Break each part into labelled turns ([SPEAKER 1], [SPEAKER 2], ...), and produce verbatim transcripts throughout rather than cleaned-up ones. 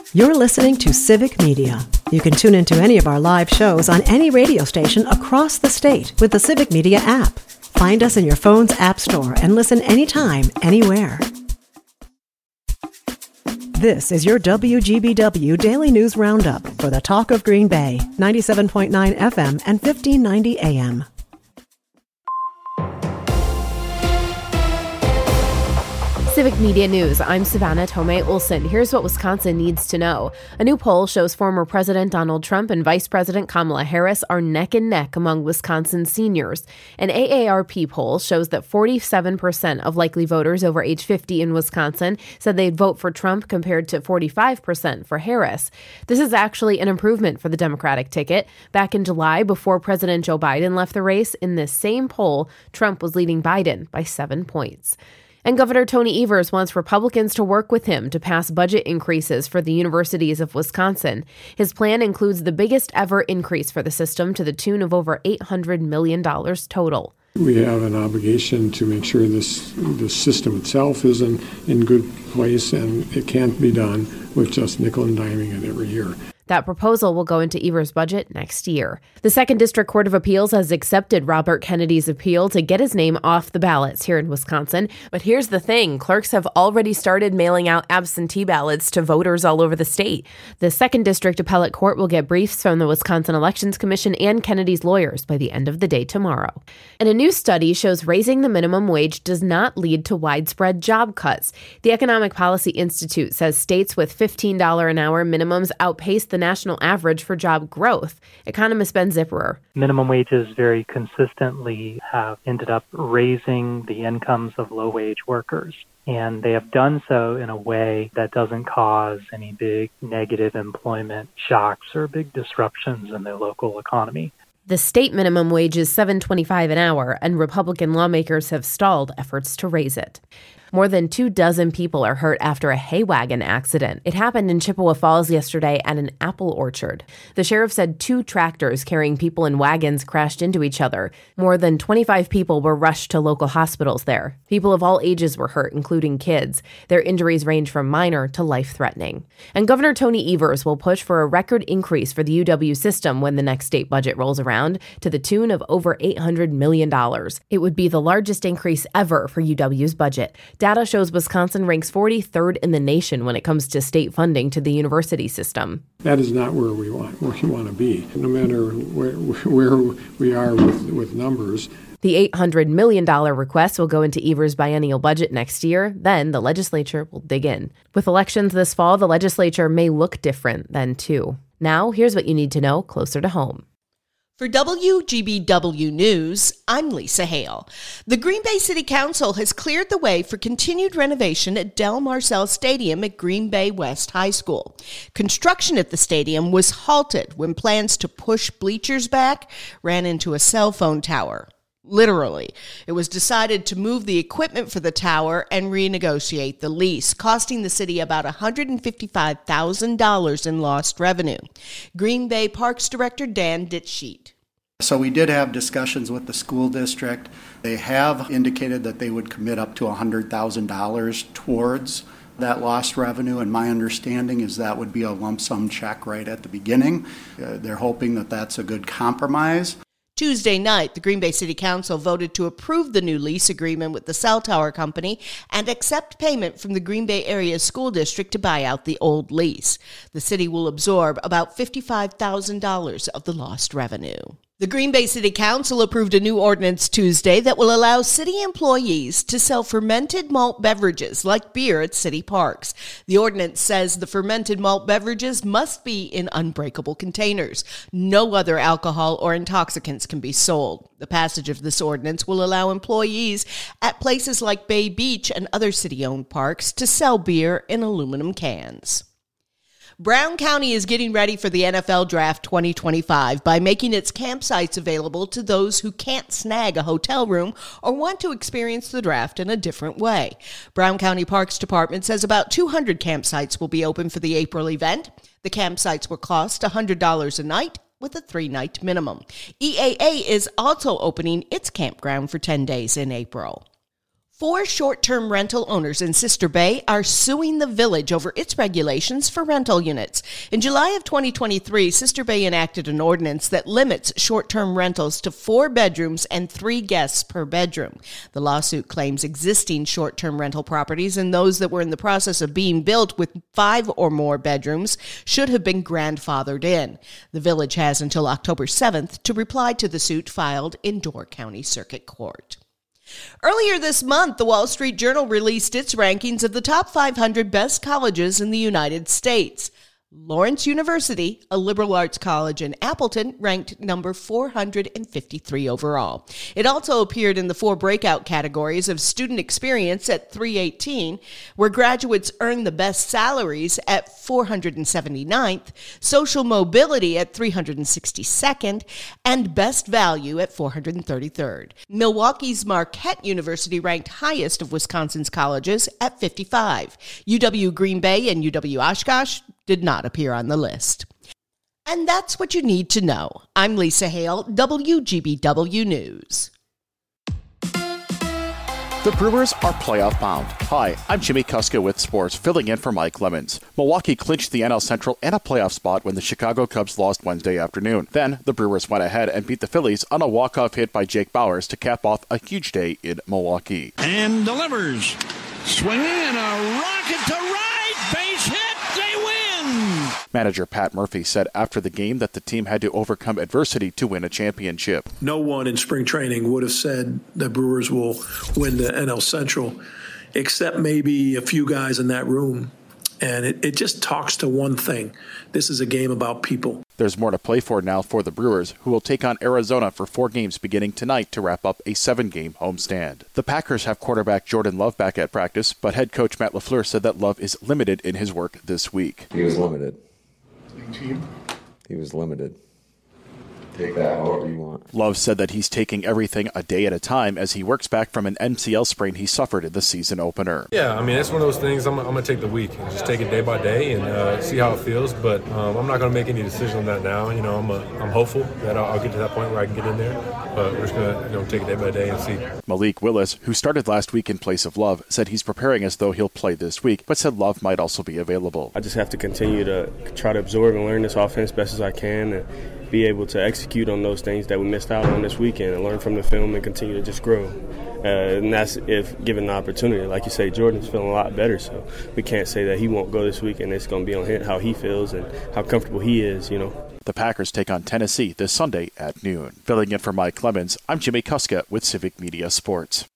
[SPEAKER 1] You're listening to Civic Media. You can tune into any of our live shows on any radio station across the state with the Civic Media app. Find us in your phone's app store and listen anytime, anywhere. This is your W G B W Daily News Roundup for the Talk of Green Bay, ninety-seven point nine F M and fifteen ninety A M.
[SPEAKER 2] Civic Media News, I'm Savannah Tomei Olson. Here's what Wisconsin needs to know. A new poll shows former President Donald Trump and Vice President Kamala Harris are neck and neck among Wisconsin seniors. An A A R P poll shows that forty-seven percent of likely voters over age fifty in Wisconsin said they'd vote for Trump compared to forty-five percent for Harris. This is actually an improvement for the Democratic ticket. Back in July, before President Joe Biden left the race, in this same poll, Trump was leading Biden by seven points. And Governor Tony Evers wants Republicans to work with him to pass budget increases for the universities of Wisconsin. His plan includes the biggest ever increase for the system to the tune of over eight hundred million dollars total.
[SPEAKER 3] We have an obligation to make sure this the system itself is in, in good place, and it can't be done with just nickel and diming it every year.
[SPEAKER 2] That proposal will go into Evers' budget next year. The Second District Court of Appeals has accepted Robert Kennedy's appeal to get his name off the ballots here in Wisconsin. But here's the thing. Clerks have already started mailing out absentee ballots to voters all over the state. The Second District Appellate Court will get briefs from the Wisconsin Elections Commission and Kennedy's lawyers by the end of the day tomorrow. And a new study shows raising the minimum wage does not lead to widespread job cuts. The Economic Policy Institute says states with fifteen dollars an hour minimums outpace the national average for job growth. Economist Ben Zipperer.
[SPEAKER 4] Minimum wages very consistently have ended up raising the incomes of low-wage workers. And they have done so in a way that doesn't cause any big negative employment shocks or big disruptions in their local economy.
[SPEAKER 2] The state minimum wage is seven dollars and twenty-five cents an hour, and Republican lawmakers have stalled efforts to raise it. More than two dozen people are hurt after a hay wagon accident. It happened in Chippewa Falls yesterday at an apple orchard. The sheriff said two tractors carrying people in wagons crashed into each other. More than twenty-five people were rushed to local hospitals there. People of all ages were hurt, including kids. Their injuries range from minor to life-threatening. And Governor Tony Evers will push for a record increase for the U W system when the next state budget rolls around, to the tune of over eight hundred million dollars. It would be the largest increase ever for U W's budget. Data shows Wisconsin ranks forty-third in the nation when it comes to state funding to the university system.
[SPEAKER 3] That is not where we want where we want to be, no matter where, where we are with, with numbers.
[SPEAKER 2] The eight hundred million dollars request will go into Evers' biennial budget next year. Then the legislature will dig in. With elections this fall, the legislature may look different then, too. Now, here's what you need to know closer to home.
[SPEAKER 5] For W G B W News, I'm Lisa Hale. The Green Bay City Council has cleared the way for continued renovation at Del Marcel Stadium at Green Bay West High School. Construction at the stadium was halted when plans to push bleachers back ran into a cell phone tower. Literally. It was decided to move the equipment for the tower and renegotiate the lease, costing the city about one hundred fifty-five thousand dollars in lost revenue. Green Bay Parks Director Dan Dittsheet.
[SPEAKER 6] So we did have discussions with the school district. They have indicated that they would commit up to one hundred thousand dollars towards that lost revenue, and my understanding is that would be a lump sum check right at the beginning. Uh, they're hoping that that's a good compromise.
[SPEAKER 5] Tuesday night, the Green Bay City Council voted to approve the new lease agreement with the cell tower company and accept payment from the Green Bay Area School District to buy out the old lease. The city will absorb about fifty-five thousand dollars of the lost revenue. The Green Bay City Council approved a new ordinance Tuesday that will allow city employees to sell fermented malt beverages like beer at city parks. The ordinance says the fermented malt beverages must be in unbreakable containers. No other alcohol or intoxicants can be sold. The passage of this ordinance will allow employees at places like Bay Beach and other city-owned parks to sell beer in aluminum cans. Brown County is getting ready for the N F L Draft twenty twenty-five by making its campsites available to those who can't snag a hotel room or want to experience the draft in a different way. Brown County Parks Department says about two hundred campsites will be open for the April event. The campsites will cost one hundred dollars a night with a three-night minimum. E A A is also opening its campground for ten days in April. Four short-term rental owners in Sister Bay are suing the village over its regulations for rental units. In July of twenty twenty-three, Sister Bay enacted an ordinance that limits short-term rentals to four bedrooms and three guests per bedroom. The lawsuit claims existing short-term rental properties and those that were in the process of being built with five or more bedrooms should have been grandfathered in. The village has until October seventh to reply to the suit filed in Door County Circuit Court. Earlier this month, the Wall Street Journal released its rankings of the top five hundred best colleges in the United States. Lawrence University, a liberal arts college in Appleton, ranked number four hundred fifty-three overall. It also appeared in the four breakout categories of student experience at three eighteen, where graduates earn the best salaries at four hundred seventy-ninth, social mobility at three hundred sixty-second, and best value at four hundred thirty-third. Milwaukee's Marquette University ranked highest of Wisconsin's colleges at fifty-five. U W Green Bay and U W Oshkosh did not appear on the list. And that's what you need to know. I'm Lisa Hale, W G B W News.
[SPEAKER 7] The Brewers are playoff bound. Hi, I'm Jimmy Kuska with sports, filling in for Mike Lemons. Milwaukee clinched the N L Central and a playoff spot when the Chicago Cubs lost Wednesday afternoon. Then, the Brewers went ahead and beat the Phillies on a walk-off hit by Jake Bauers to cap off a huge day in Milwaukee.
[SPEAKER 8] And delivers. Swinging and a rocket to right. Base hit. They win.
[SPEAKER 7] Manager Pat Murphy said after the game that the team had to overcome adversity to win a championship.
[SPEAKER 9] No one in spring training would have said the Brewers will win the N L Central, except maybe a few guys in that room. And it, it just talks to one thing. This is a game about people.
[SPEAKER 7] There's more to play for now for the Brewers, who will take on Arizona for four games beginning tonight to wrap up a seven-game homestand. The Packers have quarterback Jordan Love back at practice, but head coach Matt LaFleur said that Love is limited in his work this week.
[SPEAKER 10] He was limited. He was limited. Take that however you want.
[SPEAKER 7] Love said that he's taking everything a day at a time as he works back from an M C L sprain he suffered in the season opener.
[SPEAKER 11] Yeah, I mean, it's one of those things. I'm, I'm going to take the week and just take it day by day and uh, see how it feels. But um, I'm not going to make any decision on that now. You know, I'm a, I'm hopeful that I'll, I'll get to that point where I can get in there. But we're just going to you know take it day by day and see.
[SPEAKER 7] Malik Willis, who started last week in place of Love, said he's preparing as though he'll play this week, but said Love might also be available.
[SPEAKER 12] I just have to continue to try to absorb and learn this offense best as I can and be able to execute on those things that we missed out on this weekend and learn from the film and continue to just grow. Uh, and that's if given the opportunity. Like you say, Jordan's feeling a lot better, so we can't say that he won't go this week and it's going to be on him how he feels and how comfortable he is, you know.
[SPEAKER 7] The Packers take on Tennessee this Sunday at noon. Filling in for Mike Lemons, I'm Jimmy Kuska with Civic Media Sports.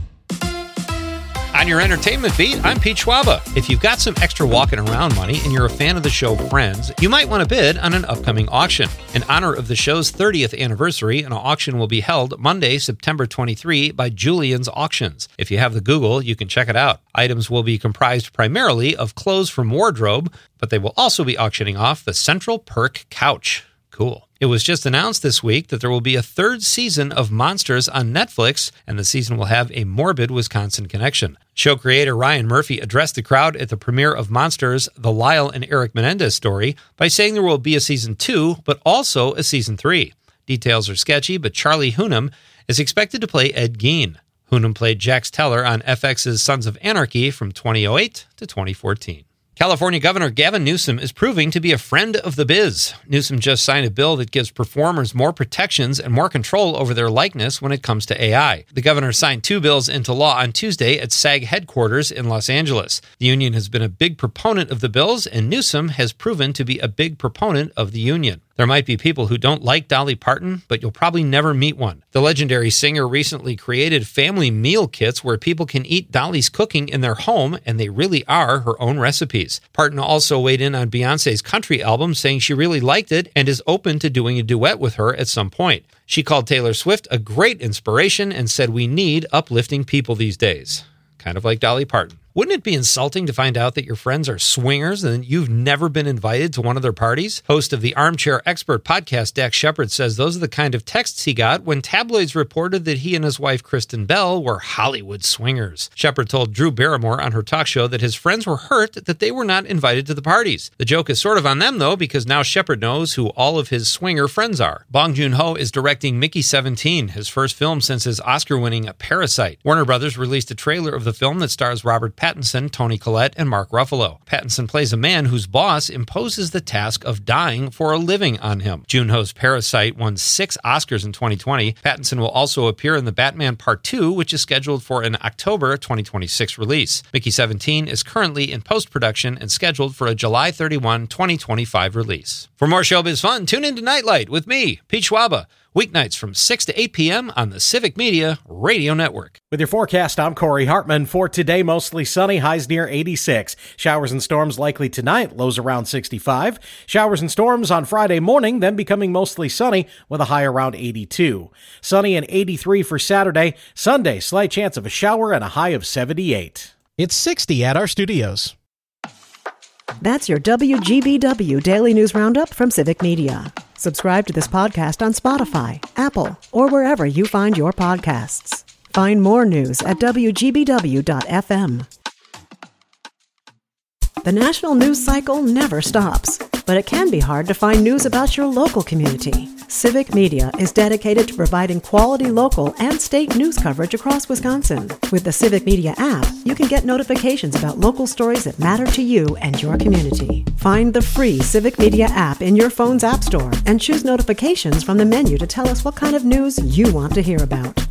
[SPEAKER 13] On your entertainment beat, I'm Pete Schwaba. If you've got some extra walking around money and you're a fan of the show Friends, you might want to bid on an upcoming auction. In honor of the show's thirtieth anniversary, an auction will be held Monday, September twenty-third by Julian's Auctions. If you have the Google, you can check it out. Items will be comprised primarily of clothes from wardrobe, but they will also be auctioning off the Central Perk couch. Cool. It was just announced this week that there will be a third season of Monsters on Netflix, and the season will have a morbid Wisconsin connection. Show creator Ryan Murphy addressed the crowd at the premiere of Monsters, the Lyle and Eric Menendez story, by saying there will be a season two, but also a season three. Details are sketchy, but Charlie Hunnam is expected to play Ed Gein. Hunnam played Jax Teller on F X's Sons of Anarchy from twenty oh eight to twenty fourteen. California Governor Gavin Newsom is proving to be a friend of the biz. Newsom just signed a bill that gives performers more protections and more control over their likeness when it comes to A I. The governor signed two bills into law on Tuesday at SAG headquarters in Los Angeles. The union has been a big proponent of the bills, and Newsom has proven to be a big proponent of the union. There might be people who don't like Dolly Parton, but you'll probably never meet one. The legendary singer recently created family meal kits where people can eat Dolly's cooking in their home, and they really are her own recipes. Parton also weighed in on Beyoncé's country album, saying she really liked it and is open to doing a duet with her at some point. She called Taylor Swift a great inspiration and said we need uplifting people these days. Kind of like Dolly Parton. Wouldn't it be insulting to find out that your friends are swingers and you've never been invited to one of their parties? Host of the Armchair Expert podcast, Dax Shepard, says those are the kind of texts he got when tabloids reported that he and his wife, Kristen Bell, were Hollywood swingers. Shepard told Drew Barrymore on her talk show that his friends were hurt that they were not invited to the parties. The joke is sort of on them, though, because now Shepard knows who all of his swinger friends are. Bong Joon-ho is directing Mickey seventeen, his first film since his Oscar-winning Parasite. Warner Brothers released a trailer of the film that stars Robert Pattinson, Toni Collette, and Mark Ruffalo. Pattinson plays a man whose boss imposes the task of dying for a living on him. Joon-ho's Parasite won six Oscars in twenty twenty. Pattinson will also appear in The Batman Part two, which is scheduled for an October twenty twenty-six release. Mickey seventeen is currently in post-production and scheduled for a July thirty-first, twenty twenty-five release. For more showbiz fun, tune in to Nightlight with me, Pete Schwaba, weeknights from six to eight p.m. on the Civic Media Radio Network.
[SPEAKER 14] With your forecast, I'm Corey Hartman. For today, mostly sunny, highs near eighty-six. Showers and storms likely tonight, lows around sixty-five. Showers and storms on Friday morning, then becoming mostly sunny with a high around eighty-two. Sunny and eighty-three for Saturday. Sunday, slight chance of a shower and a high of seventy-eight.
[SPEAKER 15] It's sixty at our studios.
[SPEAKER 1] That's your W G B W Daily News Roundup from Civic Media. Subscribe to this podcast on Spotify, Apple, or wherever you find your podcasts. Find more news at W G B W dot F M. The national news cycle never stops, but it can be hard to find news about your local community. Civic Media is dedicated to providing quality local and state news coverage across Wisconsin. With the Civic Media app, you can get notifications about local stories that matter to you and your community. Find the free Civic Media app in your phone's app store and choose notifications from the menu to tell us what kind of news you want to hear about.